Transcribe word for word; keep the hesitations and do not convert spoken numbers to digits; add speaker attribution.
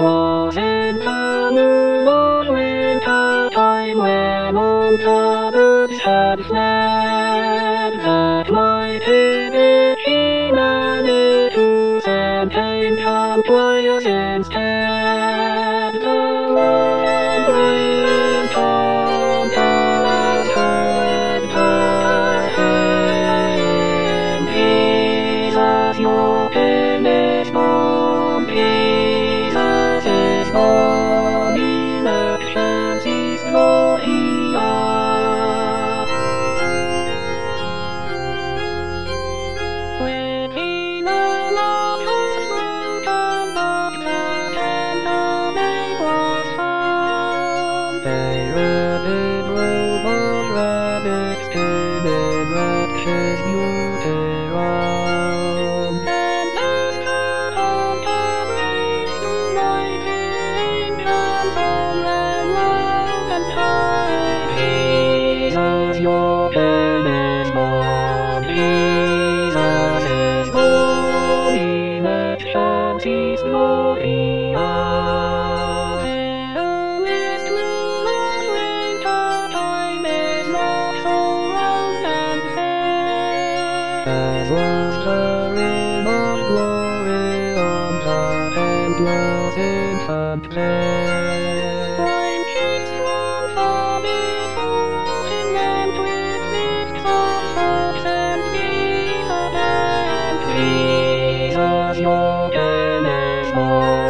Speaker 1: 'Twas in the moon of winter time, when all the birds had fled, that mighty witchy Manitou sent ancient warriors instead. The one great trumpet heard the hymn, Jesus, your pen is born, Jesus is born, elections is Gloria. When he the love was broken, but the tender maid was found, a rabbit robe of rabbit skin enraptures beauty round. And as the haunted race to light angels all ran loud and high, Jesus, your pen is born, Jesus is born, elections is Gloria. Fairest moon of winter time is not so round and fair as was the reign of glory on the endless infant there. Blind sheets roam far before him, and with mist of hopes and peace abound. Jesus, your pen is born.